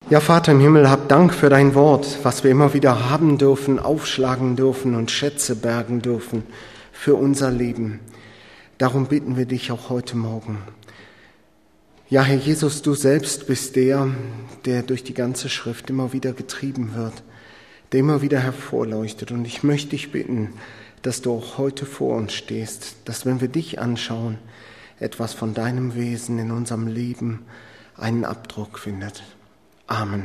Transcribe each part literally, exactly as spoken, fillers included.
Ja, Vater im Himmel, hab Dank für dein Wort, was wir immer wieder haben dürfen, aufschlagen dürfen und Schätze bergen dürfen für unser Leben. Darum bitten wir dich auch heute Morgen. Ja, Herr Jesus, du selbst bist der, der durch die ganze Schrift immer wieder getrieben wird, der immer wieder hervorleuchtet. Und ich möchte dich bitten, dass du auch heute vor uns stehst, dass, wenn wir dich anschauen, etwas von deinem Wesen in unserem Leben einen Abdruck findet. Amen.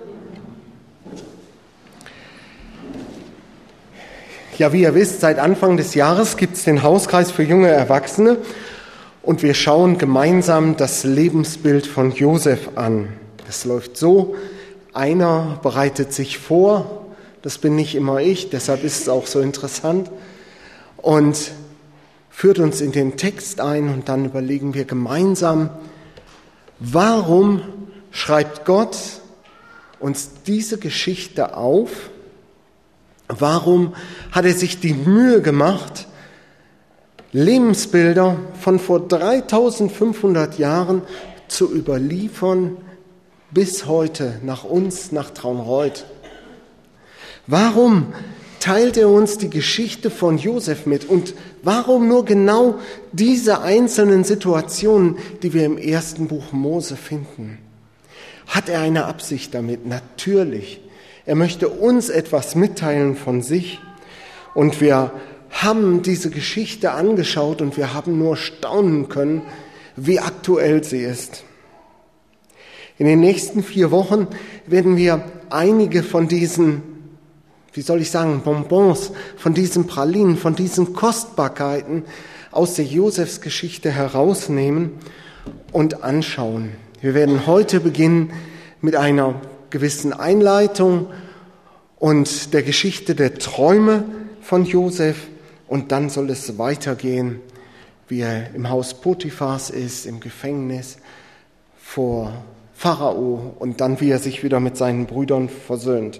Ja, wie ihr wisst, seit Anfang des Jahres gibt es den Hauskreis für junge Erwachsene und wir schauen gemeinsam das Lebensbild von Josef an. Das läuft so, einer bereitet sich vor, das bin nicht immer ich, deshalb ist es auch so interessant, und führt uns in den Text ein und dann überlegen wir gemeinsam, warum schreibt Gott uns diese Geschichte auf? Warum hat er sich die Mühe gemacht, Lebensbilder von vor dreitausendfünfhundert Jahren zu überliefern bis heute nach uns, nach Traunreut? Warum teilt er uns die Geschichte von Josef mit? Und warum nur genau diese einzelnen Situationen, die wir im ersten Buch Mose finden? Hat er eine Absicht damit? Natürlich. Er möchte uns etwas mitteilen von sich. Und wir haben diese Geschichte angeschaut und wir haben nur staunen können, wie aktuell sie ist. In den nächsten vier Wochen werden wir einige von diesen, wie soll ich sagen, Bonbons, von diesen Pralinen, von diesen Kostbarkeiten aus der Josefsgeschichte herausnehmen und anschauen. Wir werden heute beginnen mit einer gewissen Einleitung und der Geschichte der Träume von Josef und dann soll es weitergehen, wie er im Haus Potiphars ist, im Gefängnis vor Pharao und dann wie er sich wieder mit seinen Brüdern versöhnt.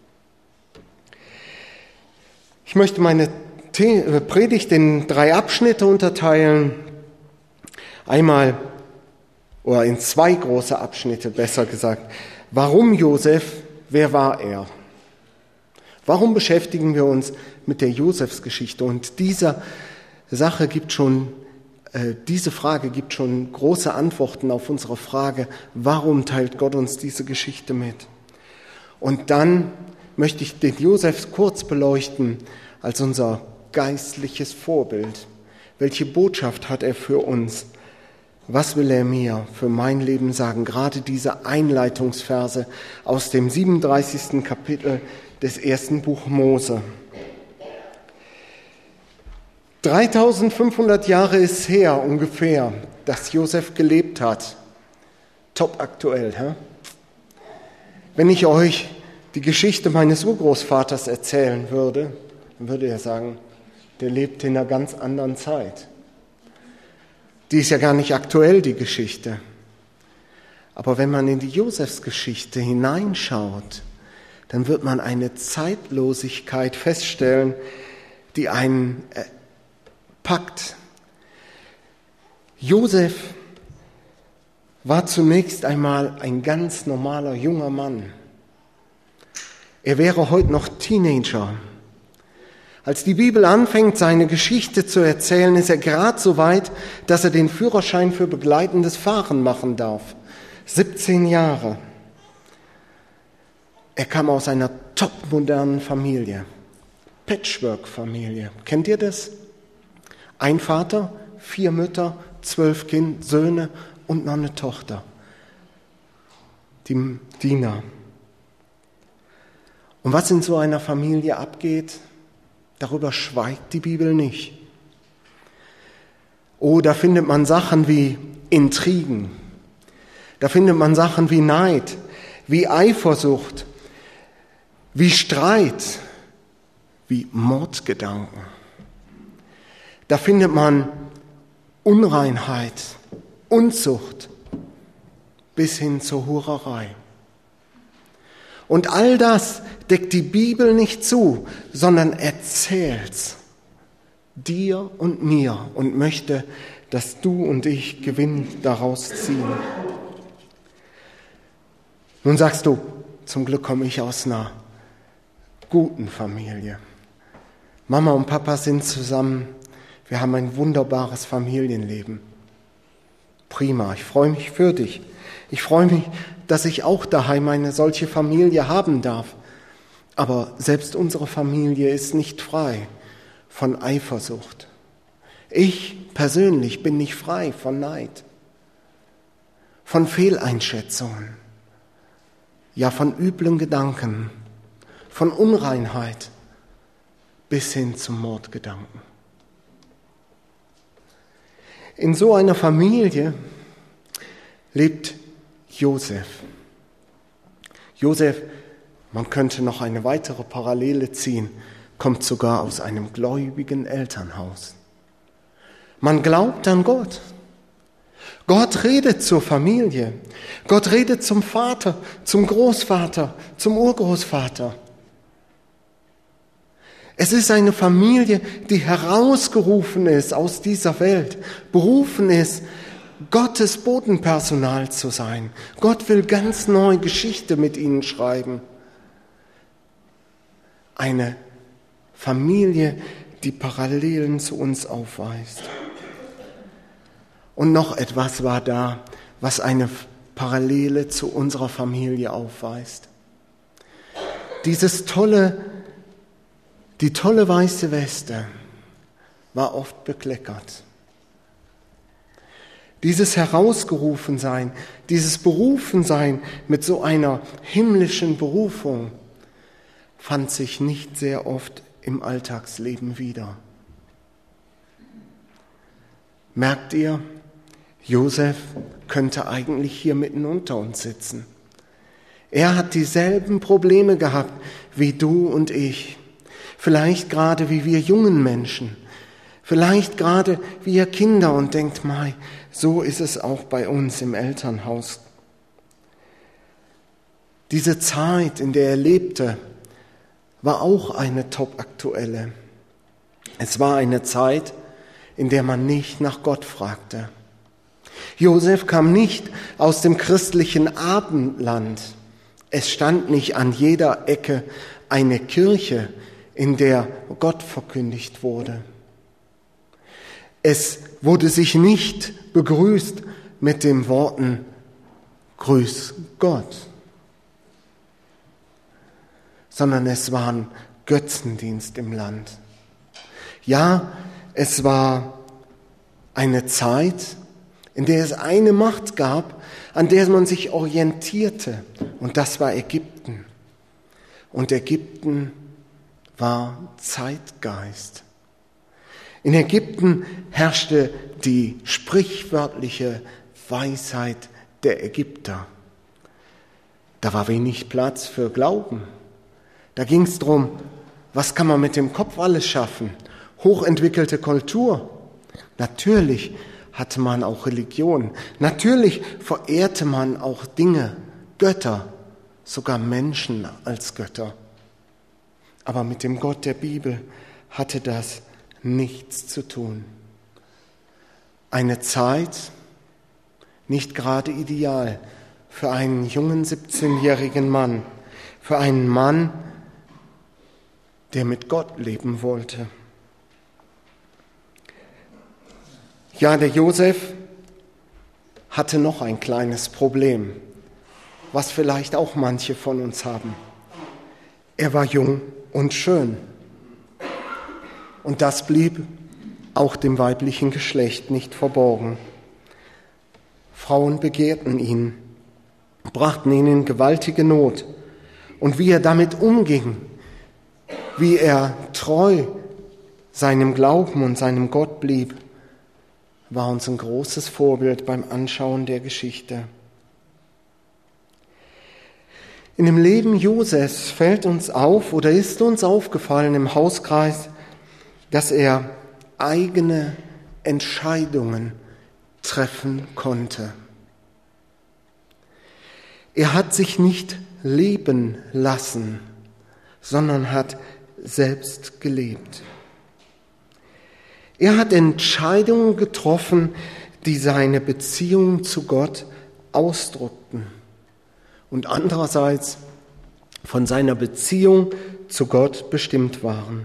Ich möchte meine Predigt in drei Abschnitte unterteilen. Einmal oder in zwei große Abschnitte, besser gesagt. Warum Josef? Wer war er? Warum beschäftigen wir uns mit der Josefsgeschichte? Und diese Sache gibt schon, äh, diese Frage gibt schon große Antworten auf unsere Frage, warum teilt Gott uns diese Geschichte mit? Und dann möchte ich den Josef kurz beleuchten als unser geistliches Vorbild. Welche Botschaft hat er für uns? Was will er mir für mein Leben sagen? Gerade diese Einleitungsverse aus dem siebenunddreißigsten Kapitel des ersten Buch Mose. dreitausendfünfhundert Jahre ist her ungefähr, dass Josef gelebt hat. Top aktuell, hä? Wenn ich euch die Geschichte meines Urgroßvaters erzählen würde, dann würde er sagen, der lebt in einer ganz anderen Zeit. Die ist ja gar nicht aktuell, die Geschichte. Aber wenn man in die Josefsgeschichte hineinschaut, dann wird man eine Zeitlosigkeit feststellen, die einen äh, packt. Josef war zunächst einmal ein ganz normaler junger Mann. Er wäre heute noch Teenager. Als die Bibel anfängt, seine Geschichte zu erzählen, ist er gerade so weit, dass er den Führerschein für begleitendes Fahren machen darf. siebzehn Jahre. Er kam aus einer topmodernen Familie. Patchwork-Familie. Kennt ihr das? Ein Vater, vier Mütter, zwölf Kind, Söhne und noch eine Tochter. Die Dina. Und was in so einer Familie abgeht, darüber schweigt die Bibel nicht. Oh, da findet man Sachen wie Intrigen. Da findet man Sachen wie Neid, wie Eifersucht, wie Streit, wie Mordgedanken. Da findet man Unreinheit, Unzucht bis hin zur Hurerei. Und all das deckt die Bibel nicht zu, sondern erzählt's dir und mir und möchte, dass du und ich Gewinn daraus ziehen. Nun sagst du, zum Glück komme ich aus einer guten Familie. Mama und Papa sind zusammen. Wir haben ein wunderbares Familienleben. Prima, ich freue mich für dich. Ich freue mich, dass ich auch daheim eine solche Familie haben darf. Aber selbst unsere Familie ist nicht frei von Eifersucht. Ich persönlich bin nicht frei von Neid, von Fehleinschätzungen, ja von üblen Gedanken, von Unreinheit bis hin zum Mordgedanken. In so einer Familie lebt Josef. Josef, man könnte noch eine weitere Parallele ziehen, kommt sogar aus einem gläubigen Elternhaus. Man glaubt an Gott. Gott redet zur Familie. Gott redet zum Vater, zum Großvater, zum Urgroßvater. Es ist eine Familie, die herausgerufen ist aus dieser Welt, berufen ist, Gottes Bodenpersonal zu sein. Gott will ganz neue Geschichte mit ihnen schreiben. Eine Familie, die Parallelen zu uns aufweist. Und noch etwas war da, was eine Parallele zu unserer Familie aufweist. Dieses tolle, die tolle weiße Weste war oft bekleckert. Dieses Herausgerufensein, dieses Berufensein mit so einer himmlischen Berufung fand sich nicht sehr oft im Alltagsleben wieder. Merkt ihr, Josef könnte eigentlich hier mitten unter uns sitzen. Er hat dieselben Probleme gehabt wie du und ich. Vielleicht gerade wie wir jungen Menschen. Vielleicht gerade wie ihr Kinder und denkt, mei, so ist es auch bei uns im Elternhaus. Diese Zeit, in der er lebte, war auch eine topaktuelle. Es war eine Zeit, in der man nicht nach Gott fragte. Josef kam nicht aus dem christlichen Abendland. Es stand nicht an jeder Ecke eine Kirche, in der Gott verkündigt wurde. Es wurde sich nicht begrüßt mit den Worten Grüß Gott, sondern es war ein Götzendienst im Land. Ja, es war eine Zeit, in der es eine Macht gab, an der man sich orientierte, und das war Ägypten. Und Ägypten war Zeitgeist. In Ägypten herrschte die sprichwörtliche Weisheit der Ägypter. Da war wenig Platz für Glauben. Da ging es darum, was kann man mit dem Kopf alles schaffen? Hochentwickelte Kultur. Natürlich hatte man auch Religion. Natürlich verehrte man auch Dinge, Götter, sogar Menschen als Götter. Aber mit dem Gott der Bibel hatte das nichts zu tun. Eine Zeit, nicht gerade ideal für einen jungen siebzehnjährigen Mann, für einen Mann, der mit Gott leben wollte. Ja, der Josef hatte noch ein kleines Problem, was vielleicht auch manche von uns haben. Er war jung und schön. Und das blieb auch dem weiblichen Geschlecht nicht verborgen. Frauen begehrten ihn, brachten ihn in gewaltige Not. Und wie er damit umging, wie er treu seinem Glauben und seinem Gott blieb, war uns ein großes Vorbild beim Anschauen der Geschichte. In dem Leben Josefs fällt uns auf oder ist uns aufgefallen im Hauskreis, dass er eigene Entscheidungen treffen konnte. Er hat sich nicht leben lassen, sondern hat selbst gelebt. Er hat Entscheidungen getroffen, die seine Beziehung zu Gott ausdrückten und andererseits von seiner Beziehung zu Gott bestimmt waren.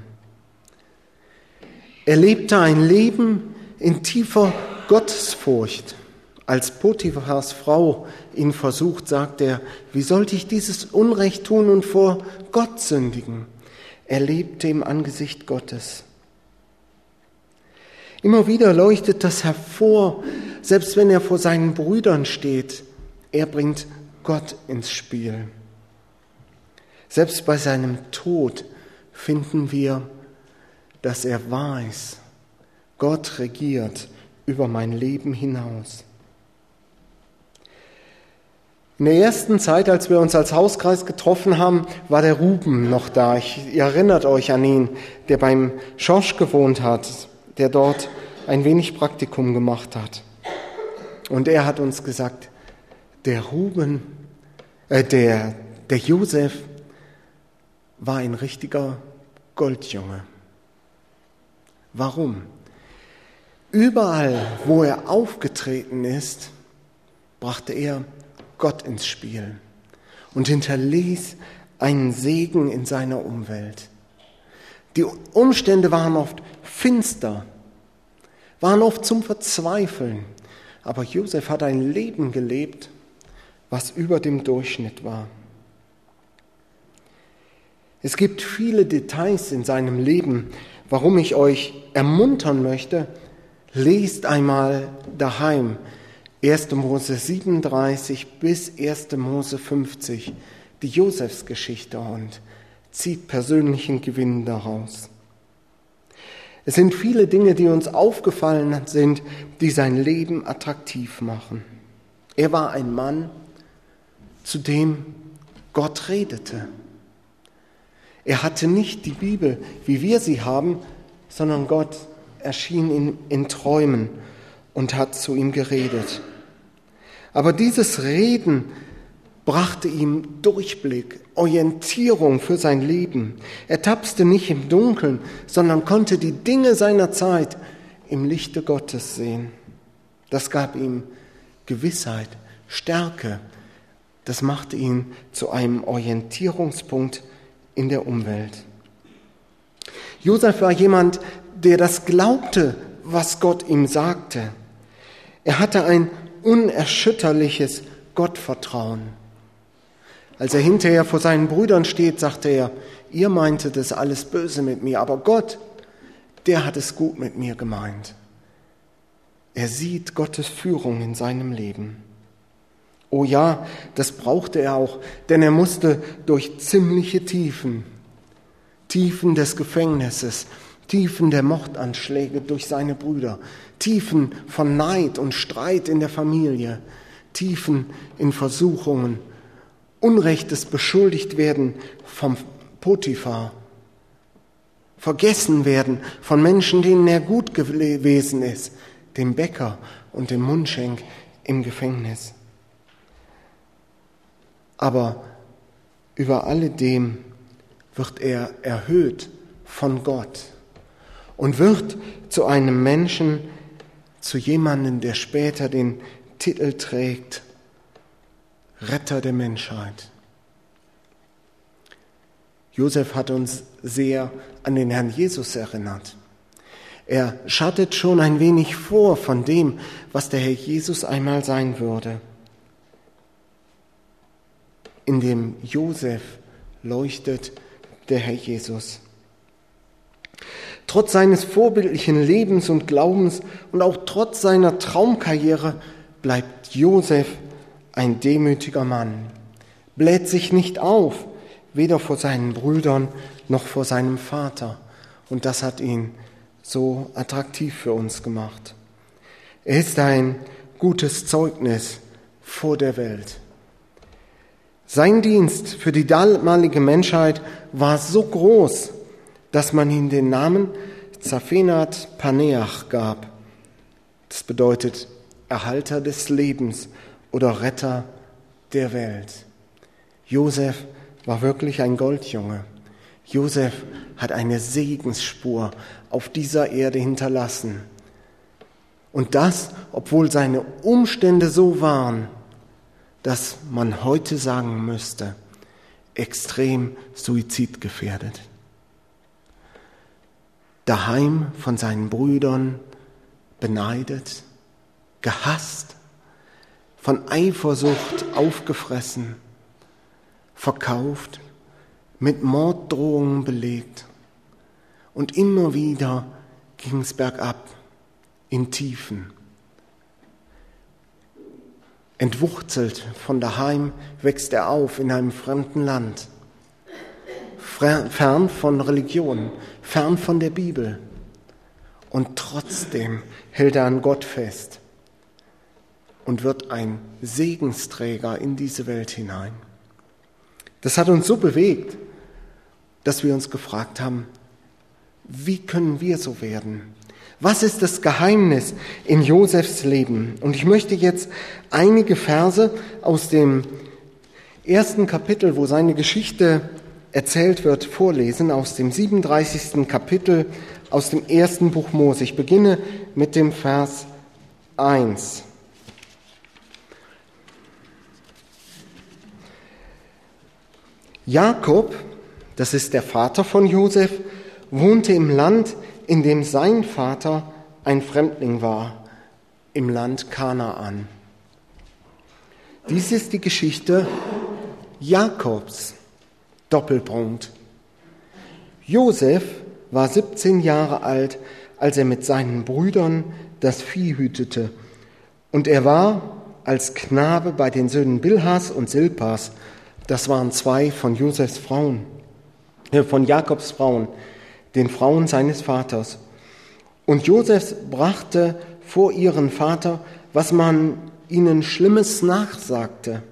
Er lebte ein Leben in tiefer Gottesfurcht. Als Potiphars Frau ihn versucht, sagt er, wie sollte ich dieses Unrecht tun und vor Gott sündigen? Er lebte im Angesicht Gottes. Immer wieder leuchtet das hervor, selbst wenn er vor seinen Brüdern steht. Er bringt Gott ins Spiel. Selbst bei seinem Tod finden wir, dass er weiß, Gott regiert über mein Leben hinaus. In der ersten Zeit, als wir uns als Hauskreis getroffen haben, war der Ruben noch da. Ich, ihr erinnert euch an ihn, der beim Schorsch gewohnt hat, der dort ein wenig Praktikum gemacht hat. Und er hat uns gesagt, der Ruben, äh, der, der Josef war ein richtiger Goldjunge. Warum? Überall, wo er aufgetreten ist, brachte er Gott ins Spiel und hinterließ einen Segen in seiner Umwelt. Die Umstände waren oft finster, waren oft zum Verzweifeln, aber Josef hat ein Leben gelebt, was über dem Durchschnitt war. Es gibt viele Details in seinem Leben, warum ich euch ermuntern möchte, lest einmal daheim erster Mose siebenunddreißig bis erster Mose fünfzig, die Josefsgeschichte, und zieht persönlichen Gewinn daraus. Es sind viele Dinge, die uns aufgefallen sind, die sein Leben attraktiv machen. Er war ein Mann, zu dem Gott redete. Er hatte nicht die Bibel, wie wir sie haben, sondern Gott erschien in, in Träumen und hat zu ihm geredet. Aber dieses Reden brachte ihm Durchblick, Orientierung für sein Leben. Er tapste nicht im Dunkeln, sondern konnte die Dinge seiner Zeit im Lichte Gottes sehen. Das gab ihm Gewissheit, Stärke. Das machte ihn zu einem Orientierungspunkt in der Umwelt. Josef war jemand, der das glaubte, was Gott ihm sagte. Er hatte ein unerschütterliches Gottvertrauen. Als er hinterher vor seinen Brüdern steht, sagte er, ihr meintet es alles böse mit mir, aber Gott, der hat es gut mit mir gemeint. Er sieht Gottes Führung in seinem Leben. Oh ja, das brauchte er auch, denn er musste durch ziemliche Tiefen, Tiefen des Gefängnisses, Tiefen der Mordanschläge durch seine Brüder, Tiefen von Neid und Streit in der Familie, Tiefen in Versuchungen, Unrechtes beschuldigt werden vom Potiphar, vergessen werden von Menschen, denen er gut gewesen ist, dem Bäcker und dem Mundschenk im Gefängnis. Aber über alledem wird er erhöht von Gott und wird zu einem Menschen, zu jemandem, der später den Titel trägt, Retter der Menschheit. Josef hat uns sehr an den Herrn Jesus erinnert. Er schattet schon ein wenig vor von dem, was der Herr Jesus einmal sein würde. In dem Josef leuchtet der Herr Jesus. Trotz seines vorbildlichen Lebens und Glaubens und auch trotz seiner Traumkarriere bleibt Josef ein demütiger Mann, bläht sich nicht auf, weder vor seinen Brüdern noch vor seinem Vater. Und das hat ihn so attraktiv für uns gemacht. Er ist ein gutes Zeugnis vor der Welt. Sein Dienst für die damalige Menschheit war so groß, dass man ihm den Namen Zaphenat Paneach gab. Das bedeutet Erhalter des Lebens oder Retter der Welt. Josef war wirklich ein Goldjunge. Josef hat eine Segensspur auf dieser Erde hinterlassen. Und das, obwohl seine Umstände so waren, dass man heute sagen müsste, extrem suizidgefährdet. Daheim von seinen Brüdern beneidet, gehasst, von Eifersucht aufgefressen, verkauft, mit Morddrohungen belegt. Und immer wieder ging es bergab, in Tiefen. Entwurzelt von daheim wächst er auf in einem fremden Land, fern von Religion, fern von der Bibel. Und trotzdem hält er an Gott fest und wird ein Segensträger in diese Welt hinein. Das hat uns so bewegt, dass wir uns gefragt haben, wie können wir so werden? Was ist das Geheimnis in Josefs Leben? Und ich möchte jetzt einige Verse aus dem ersten Kapitel, wo seine Geschichte erzählt wird, vorlesen, aus dem siebenunddreißigsten Kapitel, aus dem ersten Buch Mose. Ich beginne mit dem Vers eins. Jakob, das ist der Vater von Josef, wohnte im Land, in dem sein Vater ein Fremdling war, im Land Kanaan. Dies ist die Geschichte Jakobs, Doppelpunkt. Josef war siebzehn Jahre alt, als er mit seinen Brüdern das Vieh hütete, und er war als Knabe bei den Söhnen Bilhas und Silpas, das waren zwei von Josefs Frauen, äh, von Jakobs Frauen, den Frauen seines Vaters. Und Josef brachte vor ihren Vater, was man ihnen Schlimmes nachsagte.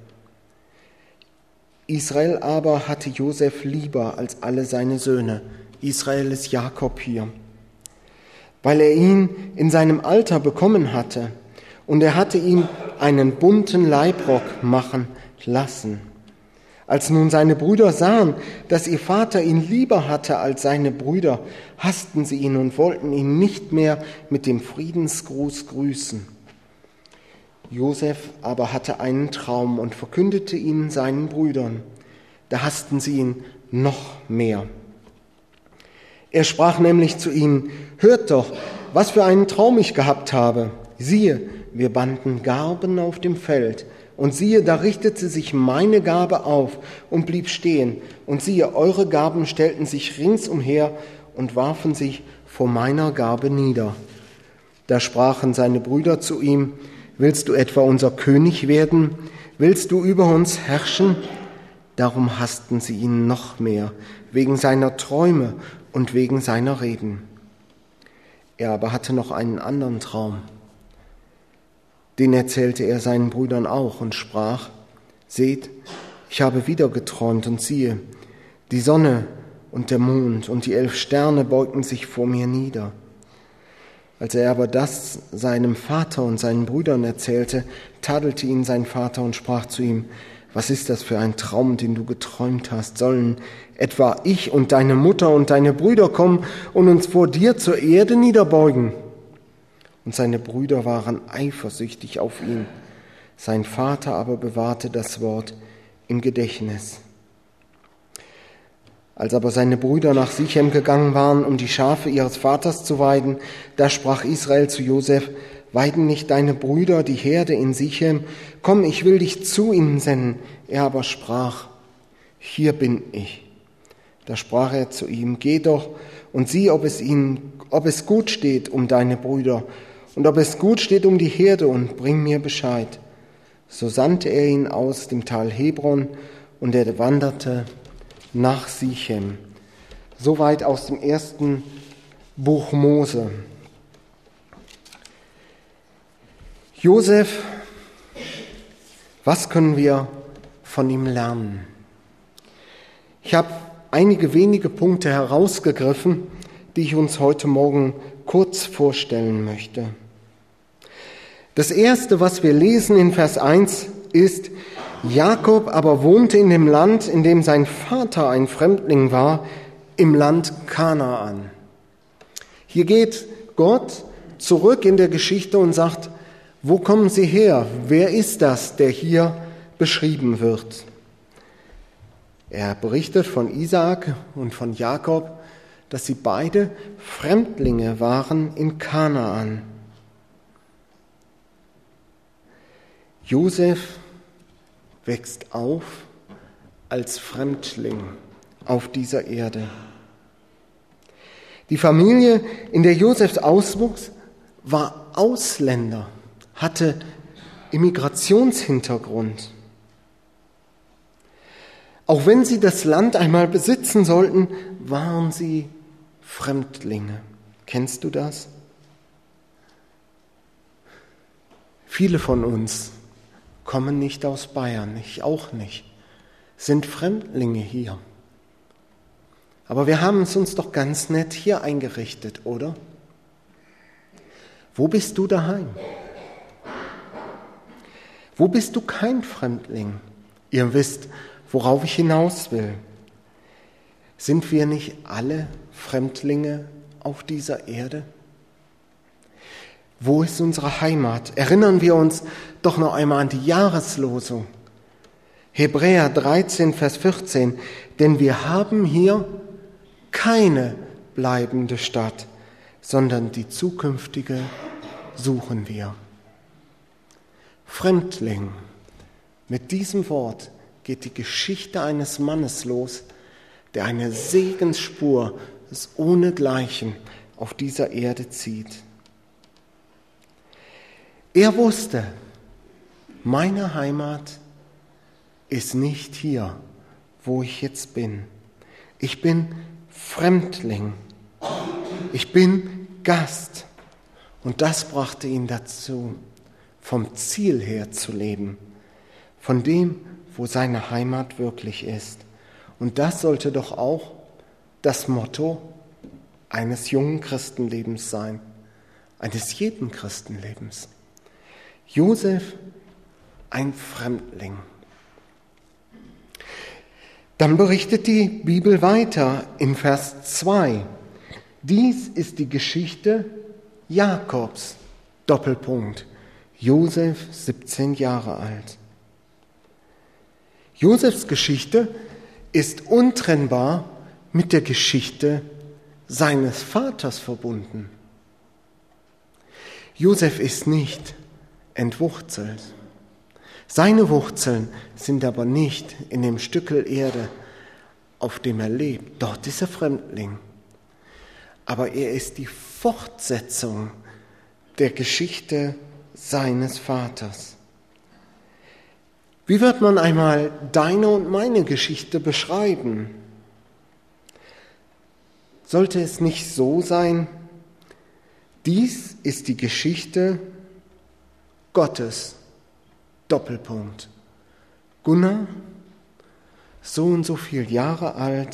Israel aber hatte Josef lieber als alle seine Söhne. Israel ist Jakob hier. Weil er ihn in seinem Alter bekommen hatte und er hatte ihm einen bunten Leibrock machen lassen. Als nun seine Brüder sahen, dass ihr Vater ihn lieber hatte als seine Brüder, hassten sie ihn und wollten ihn nicht mehr mit dem Friedensgruß grüßen. Josef aber hatte einen Traum und verkündete ihn seinen Brüdern. Da hassten sie ihn noch mehr. Er sprach nämlich zu ihnen: Hört doch, was für einen Traum ich gehabt habe. Siehe, wir banden Garben auf dem Feld. Und siehe, da richtete sich meine Garbe auf und blieb stehen. Und siehe, eure Garben stellten sich ringsumher und warfen sich vor meiner Garbe nieder. Da sprachen seine Brüder zu ihm: Willst du etwa unser König werden? Willst du über uns herrschen? Darum hassten sie ihn noch mehr, wegen seiner Träume und wegen seiner Reden. Er aber hatte noch einen anderen Traum. Den erzählte er seinen Brüdern auch und sprach: Seht, ich habe wieder geträumt und siehe, die Sonne und der Mond und die elf Sterne beugten sich vor mir nieder. Als er aber das seinem Vater und seinen Brüdern erzählte, tadelte ihn sein Vater und sprach zu ihm: Was ist das für ein Traum, den du geträumt hast? Sollen etwa ich und deine Mutter und deine Brüder kommen und uns vor dir zur Erde niederbeugen? Und seine Brüder waren eifersüchtig auf ihn. Sein Vater aber bewahrte das Wort im Gedächtnis. Als aber seine Brüder nach Sichem gegangen waren, um die Schafe ihres Vaters zu weiden, da sprach Israel zu Josef: Weiden nicht deine Brüder die Herde in Sichem? Komm, ich will dich zu ihnen senden. Er aber sprach: Hier bin ich. Da sprach er zu ihm: Geh doch und sieh, ob es ihnen, ob es gut steht um deine Brüder und ob es gut steht um die Herde, und bring mir Bescheid. So sandte er ihn aus dem Tal Hebron, und er wanderte nach Sichem. Soweit aus dem ersten Buch Mose. Josef, was können wir von ihm lernen? Ich habe einige wenige Punkte herausgegriffen, die ich uns heute Morgen kurz vorstellen möchte. Das erste, was wir lesen in Vers eins, ist: Jakob aber wohnte in dem Land, in dem sein Vater ein Fremdling war, im Land Kanaan. Hier geht Gott zurück in der Geschichte und sagt: Wo kommen Sie her? Wer ist das, der hier beschrieben wird. Er berichtet von Isaak und von Jakob, dass sie beide Fremdlinge waren in Kanaan. Josef wächst auf als Fremdling auf dieser Erde. Die Familie, in der Josef auswuchs, war Ausländer, hatte Immigrationshintergrund. Auch wenn sie das Land einmal besitzen sollten, waren sie Fremdlinge. Kennst du das? Viele von uns kommen nicht aus Bayern, ich auch nicht, sind Fremdlinge hier. Aber wir haben es uns doch ganz nett hier eingerichtet, oder? Wo bist du daheim? Wo bist du kein Fremdling? Ihr wisst, worauf ich hinaus will. Sind wir nicht alle Fremdlinge auf dieser Erde? Wo ist unsere Heimat? Erinnern wir uns doch noch einmal an die Jahreslosung. Hebräer dreizehn, Vers vierzehn. Denn wir haben hier keine bleibende Stadt, sondern die zukünftige suchen wir. Fremdling. Mit diesem Wort geht die Geschichte eines Mannes los, der eine Segensspur des Ohnegleichen auf dieser Erde zieht. Er wusste, meine Heimat ist nicht hier, wo ich jetzt bin. Ich bin Fremdling. Ich bin Gast. Und das brachte ihn dazu, vom Ziel her zu leben, von dem, wo seine Heimat wirklich ist. Und das sollte doch auch das Motto eines jungen Christenlebens sein, eines jeden Christenlebens. Josef, ein Fremdling. Dann berichtet die Bibel weiter in Vers zwei. Dies ist die Geschichte Jakobs, Doppelpunkt, Josef, siebzehn Jahre alt. Josefs Geschichte ist untrennbar mit der Geschichte seines Vaters verbunden. Josef ist nicht entwurzelt. Seine Wurzeln sind aber nicht in dem Stückel Erde, auf dem er lebt. Dort ist er Fremdling. Aber er ist die Fortsetzung der Geschichte seines Vaters. Wie wird man einmal deine und meine Geschichte beschreiben? Sollte es nicht so sein, dies ist die Geschichte Gottes, Doppelpunkt. Gunnar, so und so viele Jahre alt,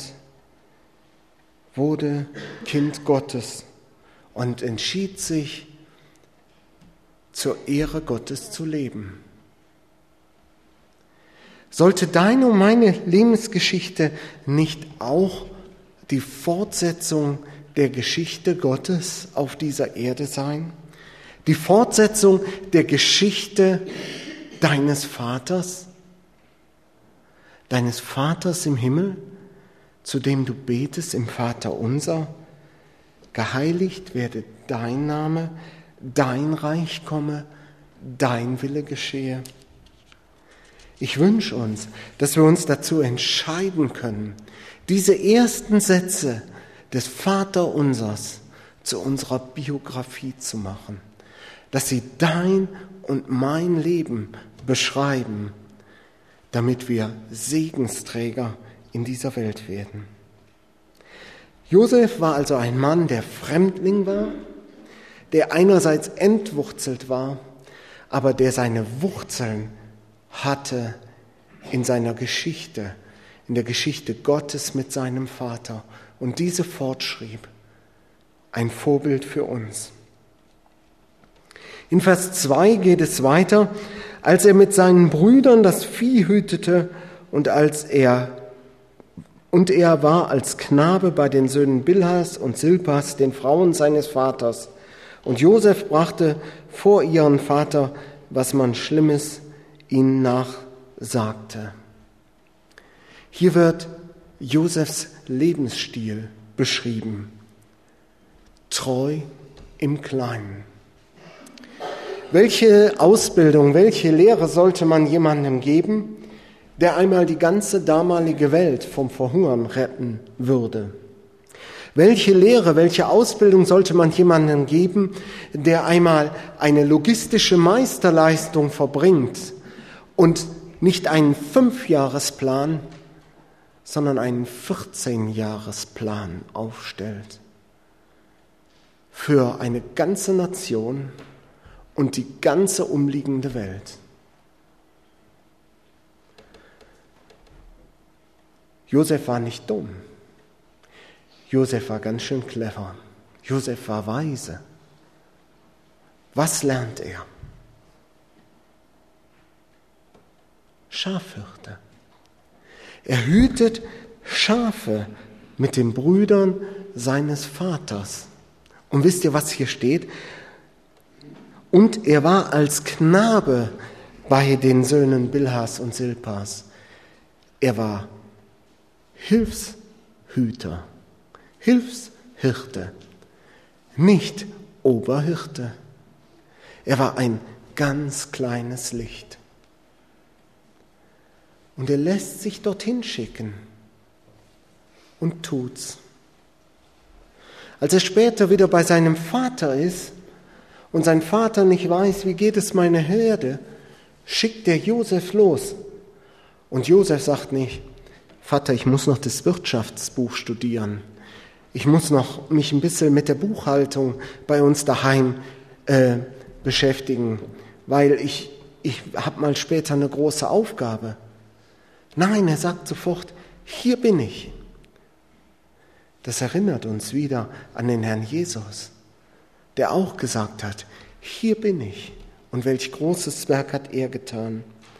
wurde Kind Gottes und entschied sich, zur Ehre Gottes zu leben. Sollte deine und meine Lebensgeschichte nicht auch die Fortsetzung der Geschichte Gottes auf dieser Erde sein? Die Fortsetzung der Geschichte deines Vaters, deines Vaters im Himmel, zu dem du betest im Vaterunser, geheiligt werde dein Name, dein Reich komme, dein Wille geschehe. Ich wünsche uns, dass wir uns dazu entscheiden können, diese ersten Sätze des Vaterunsers zu unserer Biografie zu machen, dass sie dein und mein Leben beschreiben, damit wir Segensträger in dieser Welt werden. Josef war also ein Mann, der Fremdling war, der einerseits entwurzelt war, aber der seine Wurzeln hatte in seiner Geschichte, in der Geschichte Gottes mit seinem Vater und diese fortschrieb. Ein Vorbild für uns. In Vers zwei geht es weiter, als er mit seinen Brüdern das Vieh hütete und als er und er war als Knabe bei den Söhnen Bilhas und Silpas, den Frauen seines Vaters. Und Josef brachte vor ihren Vater, was man Schlimmes ihnen sagte. Hier wird Josefs Lebensstil beschrieben. Treu im Kleinen. Welche Ausbildung, welche Lehre sollte man jemandem geben, der einmal die ganze damalige Welt vom Verhungern retten würde? Welche Lehre, welche Ausbildung sollte man jemandem geben, der einmal eine logistische Meisterleistung verbringt und nicht einen Fünfjahresplan, sondern einen vierzehnjahresplan aufstellt für eine ganze Nation und die ganze umliegende Welt? Josef war nicht dumm. Josef war ganz schön clever. Josef war weise. Was lernt er? Schafhirte. Er hütet Schafe mit den Brüdern seines Vaters. Und wisst ihr, was hier steht? Und er war als Knabe bei den Söhnen Bilhas und Silpas. Er war Hilfshüter, Hilfshirte, nicht Oberhirte. Er war ein ganz kleines Licht. Und er lässt sich dorthin schicken und tut's. Als er später wieder bei seinem Vater ist und sein Vater nicht weiß, wie geht es meiner Herde, schickt er Josef los. Und Josef sagt nicht: Vater, ich muss noch das Wirtschaftsbuch studieren. Ich muss noch mich ein bisschen mit der Buchhaltung bei uns daheim äh, beschäftigen, weil ich, ich habe mal später eine große Aufgabe. Nein, er sagt sofort: Hier bin ich. Das erinnert uns wieder an den Herrn Jesus, der auch gesagt hat: Hier bin ich. Und welch großes Werk hat er getan.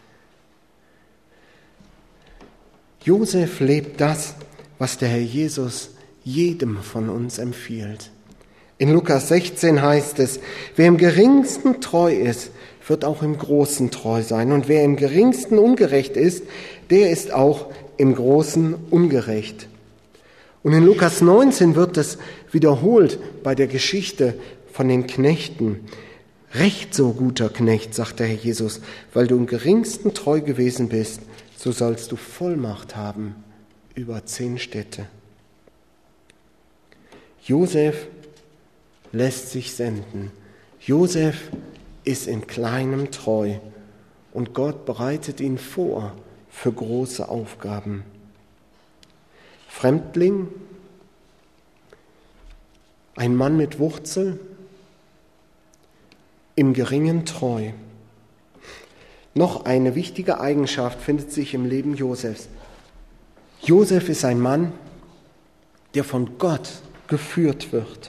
Josef lebt das, was der Herr Jesus jedem von uns empfiehlt. In Lukas sechzehn heißt es: Wer im Geringsten treu ist, wird auch im Großen treu sein. Und wer im Geringsten ungerecht ist, der ist auch im Großen ungerecht. Und in Lukas neunzehn wird es wiederholt bei der Geschichte von den Knechten. Recht so, guter Knecht, sagt der Herr Jesus, weil du im Geringsten treu gewesen bist, so sollst du Vollmacht haben über zehn Städte. Josef lässt sich senden. Josef ist in Kleinem treu und Gott bereitet ihn vor für große Aufgaben. Fremdling, ein Mann mit Wurzel, im Geringen treu. Noch eine wichtige Eigenschaft findet sich im Leben Josefs. Josef ist ein Mann, der von Gott geführt wird.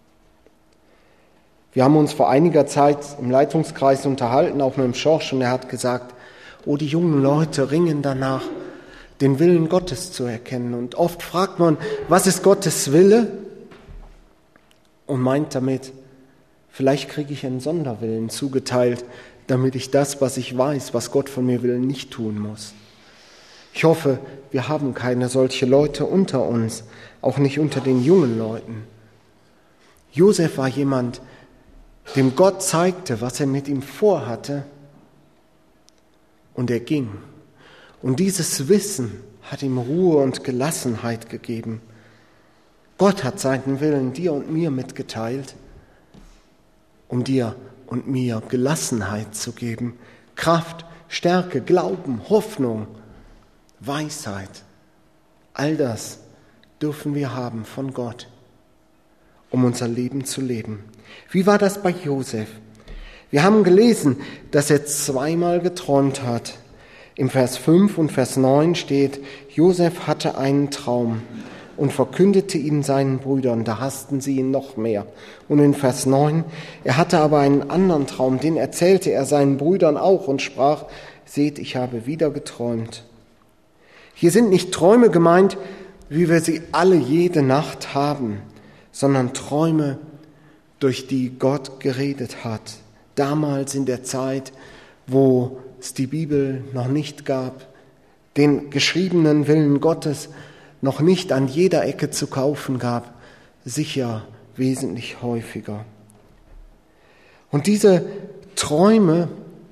Wir haben uns vor einiger Zeit im Leitungskreis unterhalten, auch mit dem Schorsch, und er hat gesagt: Oh, die jungen Leute ringen danach, den Willen Gottes zu erkennen. Und oft fragt man, was ist Gottes Wille? Und meint damit, vielleicht kriege ich einen Sonderwillen zugeteilt, damit ich das, was ich weiß, was Gott von mir will, nicht tun muss. Ich hoffe, wir haben keine solche Leute unter uns, auch nicht unter den jungen Leuten. Josef war jemand, dem Gott zeigte, was er mit ihm vorhatte, und er ging. Und dieses Wissen hat ihm Ruhe und Gelassenheit gegeben. Gott hat seinen Willen dir und mir mitgeteilt, um dir und mir Gelassenheit zu geben, Kraft, Stärke, Glauben, Hoffnung, Weisheit. All das dürfen wir haben von Gott, um unser Leben zu leben. Wie war das bei Josef? Wir haben gelesen, dass er zweimal geträumt hat. Im Vers fünf und Vers neun steht: Josef hatte einen Traum und verkündete ihn seinen Brüdern, da hassten sie ihn noch mehr. Und in Vers neun: Er hatte aber einen anderen Traum, den erzählte er seinen Brüdern auch und sprach: Seht, ich habe wieder geträumt. Hier sind nicht Träume gemeint, wie wir sie alle jede Nacht haben, sondern Träume, durch die Gott geredet hat. Damals in der Zeit, wo es die Bibel noch nicht gab, den geschriebenen Willen Gottes noch nicht an jeder Ecke zu kaufen gab, sicher wesentlich häufiger. Und diese Träume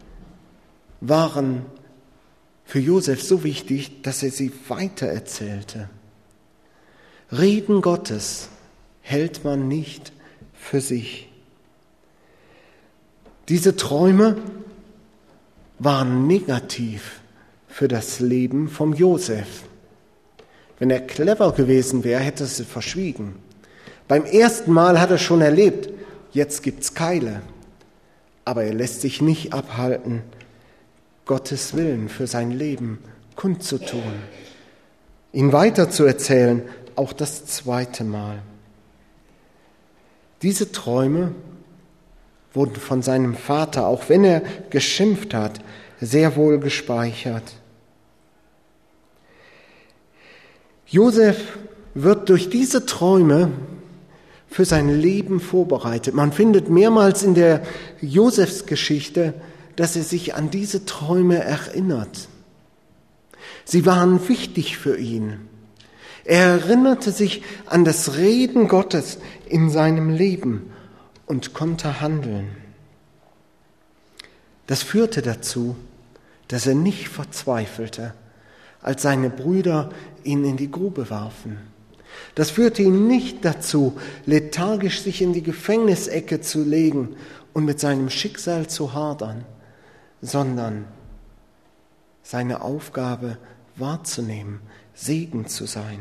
waren für Josef so wichtig, dass er sie weitererzählte. Reden Gottes hält man nicht für sich. Diese Träume waren negativ für das Leben von Josef. Wenn er clever gewesen wäre, hätte er sie verschwiegen. Beim ersten Mal hat er schon erlebt, jetzt gibt's Keile. Aber er lässt sich nicht abhalten, Gottes Willen für sein Leben kundzutun, ihn weiterzuerzählen, auch das zweite Mal. Diese Träume wurden von seinem Vater, auch wenn er geschimpft hat, sehr wohl gespeichert. Josef wird durch diese Träume für sein Leben vorbereitet. Man findet mehrmals in der Josefsgeschichte, dass er sich an diese Träume erinnert. Sie waren wichtig für ihn. Er erinnerte sich an das Reden Gottes in seinem Leben und konnte handeln. Das führte dazu, dass er nicht verzweifelte, als seine Brüder ihn in die Grube warfen. Das führte ihn nicht dazu, lethargisch sich in die Gefängnisecke zu legen und mit seinem Schicksal zu hadern, sondern seine Aufgabe wahrzunehmen, Segen zu sein.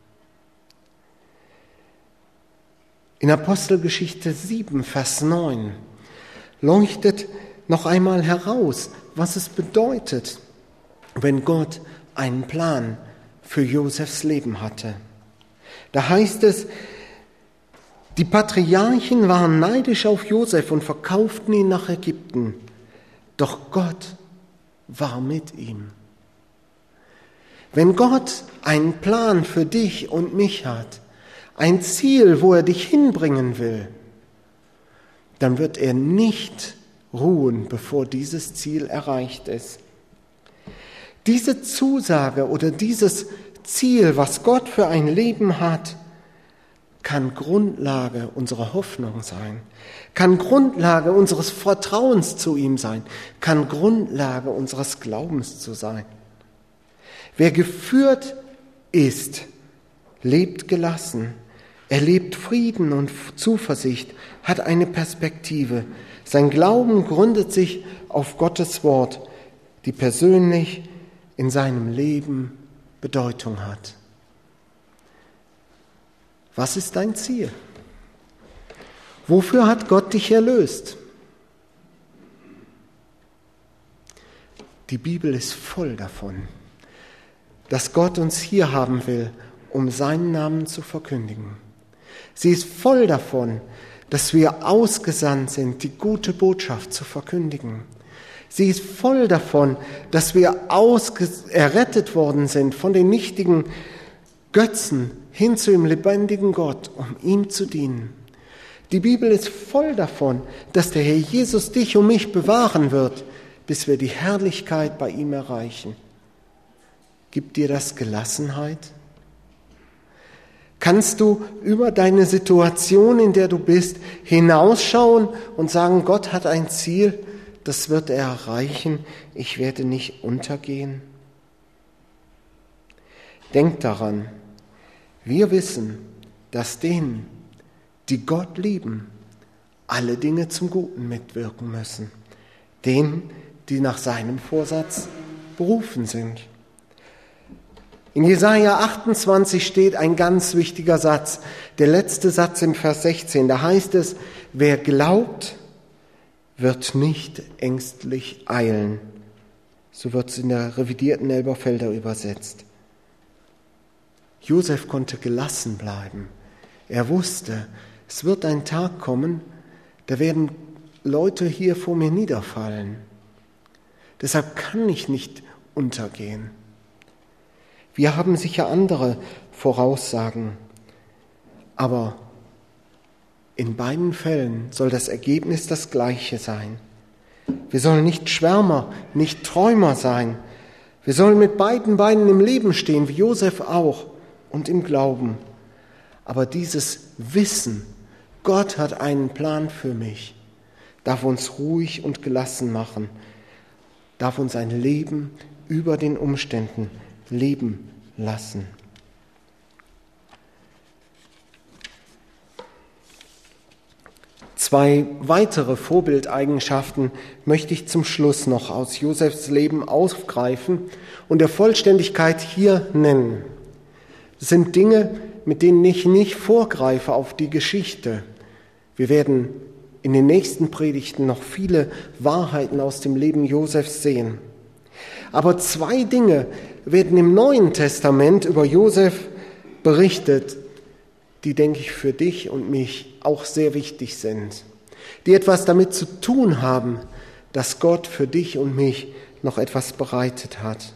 In Apostelgeschichte sieben, Vers neun leuchtet noch einmal heraus, was es bedeutet, wenn Gott einen Plan für Josefs Leben hatte. Da heißt es, die Patriarchen waren neidisch auf Josef und verkauften ihn nach Ägypten. Doch Gott war mit ihm. Wenn Gott einen Plan für dich und mich hat, ein Ziel, wo er dich hinbringen will, dann wird er nicht ruhen, bevor dieses Ziel erreicht ist. Diese Zusage oder dieses Ziel, was Gott für ein Leben hat, kann Grundlage unserer Hoffnung sein, kann Grundlage unseres Vertrauens zu ihm sein, kann Grundlage unseres Glaubens zu sein. Wer geführt ist, lebt gelassen, erlebt Frieden und Zuversicht, hat eine Perspektive. Sein Glauben gründet sich auf Gottes Wort, die persönlich in seinem Leben Bedeutung hat. Was ist dein Ziel? Wofür hat Gott dich erlöst? Die Bibel ist voll davon, dass Gott uns hier haben will, um seinen Namen zu verkündigen. Sie ist voll davon, dass wir ausgesandt sind, die gute Botschaft zu verkündigen. Sie ist voll davon, dass wir ausge- errettet worden sind von den nichtigen Götzen hin zu dem lebendigen Gott, um ihm zu dienen. Die Bibel ist voll davon, dass der Herr Jesus dich und mich bewahren wird, bis wir die Herrlichkeit bei ihm erreichen. Gibt dir das Gelassenheit? Kannst du über deine Situation, in der du bist, hinausschauen und sagen, Gott hat ein Ziel, das wird er erreichen, ich werde nicht untergehen? Denk daran, wir wissen, dass denen, die Gott lieben, alle Dinge zum Guten mitwirken müssen. Denen, die nach seinem Vorsatz berufen sind. In Jesaja achtundzwanzig steht ein ganz wichtiger Satz, der letzte Satz im Vers sechzehn. Da heißt es, wer glaubt, wird nicht ängstlich eilen. So wird es in der revidierten Elberfelder übersetzt. Josef konnte gelassen bleiben. Er wusste, es wird ein Tag kommen, da werden Leute hier vor mir niederfallen. Deshalb kann ich nicht untergehen. Wir haben sicher andere Voraussagen, aber in beiden Fällen soll das Ergebnis das gleiche sein. Wir sollen nicht Schwärmer, nicht Träumer sein. Wir sollen mit beiden Beinen im Leben stehen, wie Josef auch, und im Glauben. Aber dieses Wissen, Gott hat einen Plan für mich, darf uns ruhig und gelassen machen, darf uns ein Leben über den Umständen leben lassen. Zwei weitere Vorbildeigenschaften möchte ich zum Schluss noch aus Josefs Leben aufgreifen und der Vollständigkeit hier nennen. Das sind Dinge, mit denen ich nicht vorgreife auf die Geschichte. Wir werden in den nächsten Predigten noch viele Wahrheiten aus dem Leben Josefs sehen. Aber zwei Dinge werden im Neuen Testament über Josef berichtet, die, denke ich, für dich und mich auch sehr wichtig sind, die etwas damit zu tun haben, dass Gott für dich und mich noch etwas bereitet hat.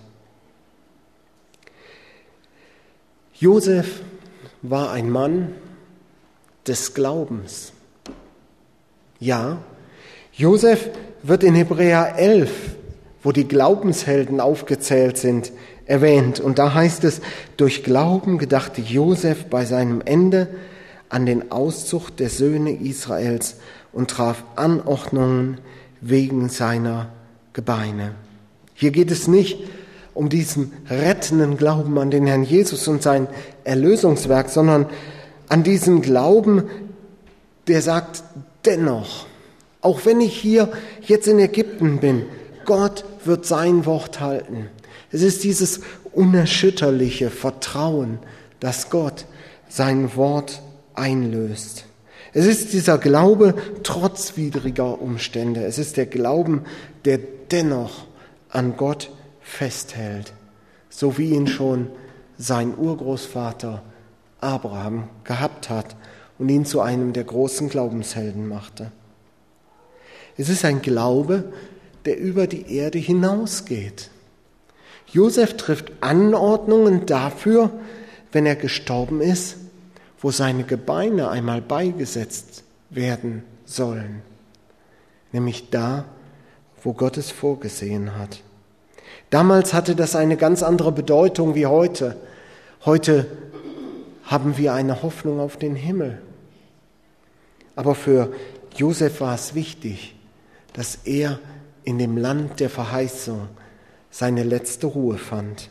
Josef war ein Mann des Glaubens. Ja, Josef wird in Hebräer elf, wo die Glaubenshelden aufgezählt sind, erwähnt. Und da heißt es, durch Glauben gedachte Josef bei seinem Ende an den Auszug der Söhne Israels und traf Anordnungen wegen seiner Gebeine. Hier geht es nicht um diesen rettenden Glauben an den Herrn Jesus und sein Erlösungswerk, sondern an diesen Glauben, der sagt, dennoch, auch wenn ich hier jetzt in Ägypten bin, Gott wird sein Wort halten. Es ist dieses unerschütterliche Vertrauen, dass Gott sein Wort einlöst. Es ist dieser Glaube trotz widriger Umstände. Es ist der Glauben, der dennoch an Gott festhält, so wie ihn schon sein Urgroßvater Abraham gehabt hat und ihn zu einem der großen Glaubenshelden machte. Es ist ein Glaube, der über die Erde hinausgeht. Josef trifft Anordnungen dafür, wenn er gestorben ist, wo seine Gebeine einmal beigesetzt werden sollen, nämlich da, wo Gott es vorgesehen hat. Damals hatte das eine ganz andere Bedeutung wie heute. Heute haben wir eine Hoffnung auf den Himmel. Aber für Josef war es wichtig, dass er in dem Land der Verheißung seine letzte Ruhe fand.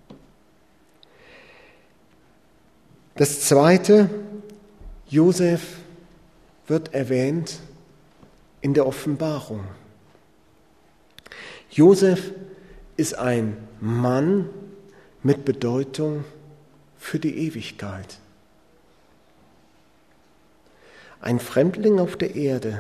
Das Zweite, Josef wird erwähnt in der Offenbarung. Josef ist ein Mann mit Bedeutung für die Ewigkeit. Ein Fremdling auf der Erde.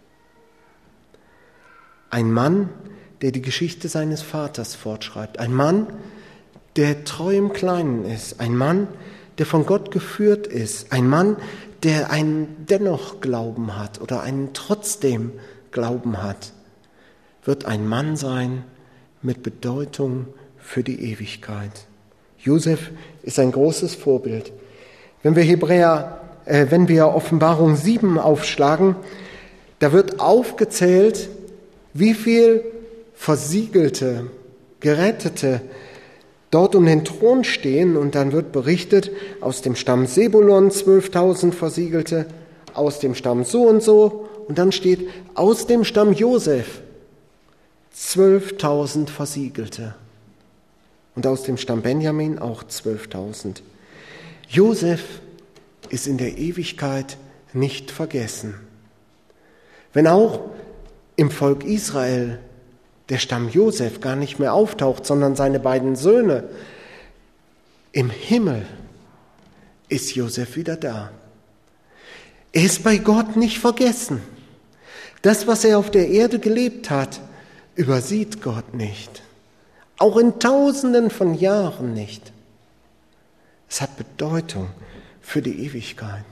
Ein Mann, der die Geschichte seines Vaters fortschreibt. Ein Mann, der treu im Kleinen ist. Ein Mann, der von Gott geführt ist. Ein Mann, der einen dennoch Glauben hat oder einen trotzdem Glauben hat, wird ein Mann sein mit Bedeutung für die Ewigkeit. Josef ist ein großes Vorbild. Wenn wir Hebräer, äh, wenn wir Offenbarung sieben aufschlagen, da wird aufgezählt, wie viel Versiegelte, Gerettete dort um den Thron stehen, und dann wird berichtet, aus dem Stamm Sebulon zwölftausend Versiegelte, aus dem Stamm so und so, und dann steht, aus dem Stamm Josef zwölftausend Versiegelte und aus dem Stamm Benjamin auch zwölftausend. Josef ist in der Ewigkeit nicht vergessen. Wenn auch im Volk Israel der Stamm Josef gar nicht mehr auftaucht, sondern seine beiden Söhne, im Himmel ist Josef wieder da. Er ist bei Gott nicht vergessen. Das, was er auf der Erde gelebt hat, übersieht Gott nicht. Auch in Tausenden von Jahren nicht. Es hat Bedeutung für die Ewigkeit.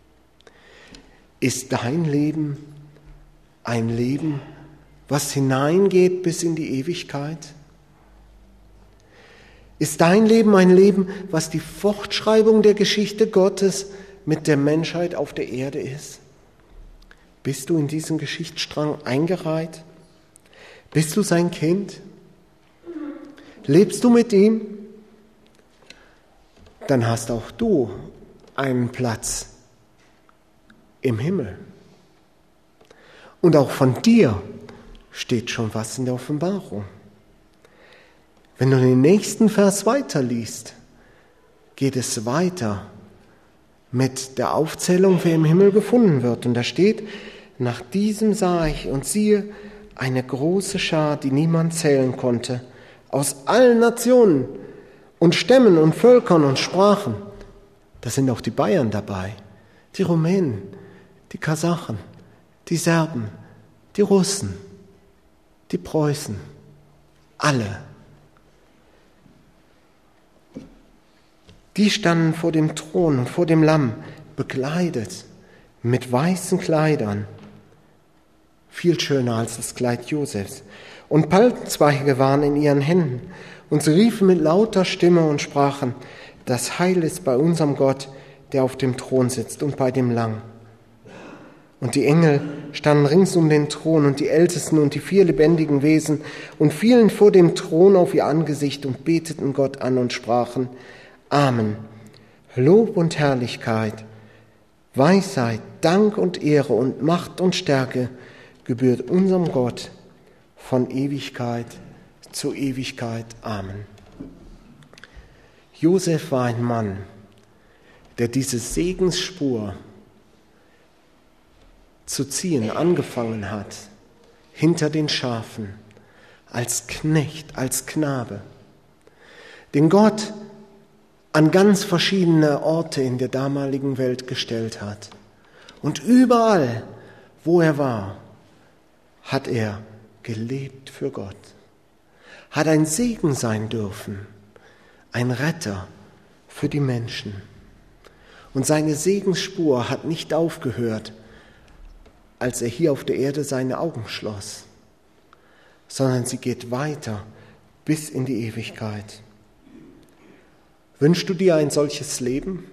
Ist dein Leben ein Leben, was hineingeht bis in die Ewigkeit? Ist dein Leben ein Leben, was die Fortschreibung der Geschichte Gottes mit der Menschheit auf der Erde ist? Bist du in diesen Geschichtsstrang eingereiht? Bist du sein Kind? Lebst du mit ihm? Dann hast auch du einen Platz im Himmel. Und auch von dir steht schon was in der Offenbarung. Wenn du den nächsten Vers weiterliest, geht es weiter mit der Aufzählung, wer im Himmel gefunden wird. Und da steht, nach diesem sah ich und siehe, eine große Schar, die niemand zählen konnte, aus allen Nationen und Stämmen und Völkern und Sprachen. Da sind auch die Bayern dabei, die Rumänen, die Kasachen, die Serben, die Russen, die Preußen, alle. Die standen vor dem Thron und vor dem Lamm, bekleidet mit weißen Kleidern, viel schöner als das Kleid Josefs. Und Palmzweige waren in ihren Händen. Und sie riefen mit lauter Stimme und sprachen, das Heil ist bei unserem Gott, der auf dem Thron sitzt und bei dem Lamm. Und die Engel standen rings um den Thron und die Ältesten und die vier lebendigen Wesen und fielen vor dem Thron auf ihr Angesicht und beteten Gott an und sprachen, Amen. Lob und Herrlichkeit, Weisheit, Dank und Ehre und Macht und Stärke gebührt unserem Gott von Ewigkeit zu Ewigkeit. Amen. Josef war ein Mann, der diese Segensspur zu ziehen angefangen hat, hinter den Schafen, als Knecht, als Knabe, den Gott an ganz verschiedene Orte in der damaligen Welt gestellt hat. Und überall, wo er war, hat er gelebt für Gott, hat ein Segen sein dürfen, ein Retter für die Menschen. Und seine Segensspur hat nicht aufgehört, als er hier auf der Erde seine Augen schloss, sondern sie geht weiter bis in die Ewigkeit. Wünschst du dir ein solches Leben?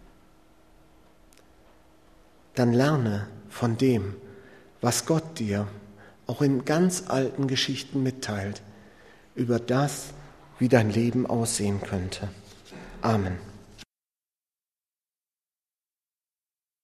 Dann lerne von dem, was Gott dir auch in ganz alten Geschichten mitteilt, über das, wie dein Leben aussehen könnte. Amen.